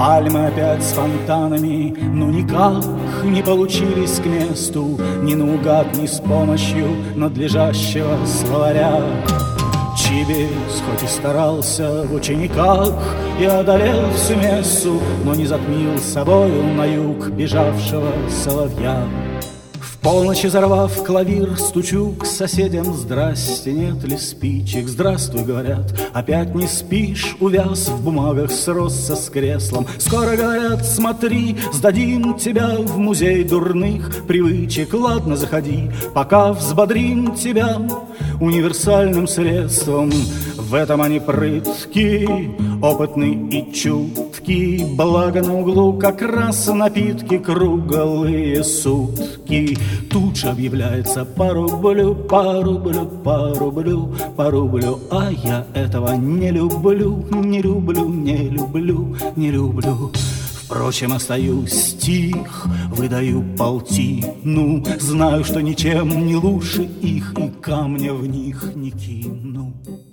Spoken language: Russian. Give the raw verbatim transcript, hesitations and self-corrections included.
Пальмы опять с фонтанами, но никак не получились к месту, ни наугад, ни с помощью надлежащего словаря. Чибис хоть и старался в учениках и одолел всю мессу, но не затмил собою на юг бежавшего соловья. В полночь изорвав клавир, стучу к соседям: здрасте, нет ли спичек? Здравствуй, говорят, опять не спишь? Увяз в бумагах, сросся с креслом. Скоро, говорят, смотри, сдадим тебя в музей дурных привычек. Ладно, заходи, пока взбодрим тебя универсальным средством. В этом они прытки, опытны и чутки, благо на углу как раз напитки круглые сутки. Тут же объявляется по рублю, по рублю, по рублю, по рублю, а я этого не люблю, не люблю, не люблю, не люблю. Впрочем, остаюсь тих, выдаю полтину, знаю, что ничем не лучше их, и камня в них не кину.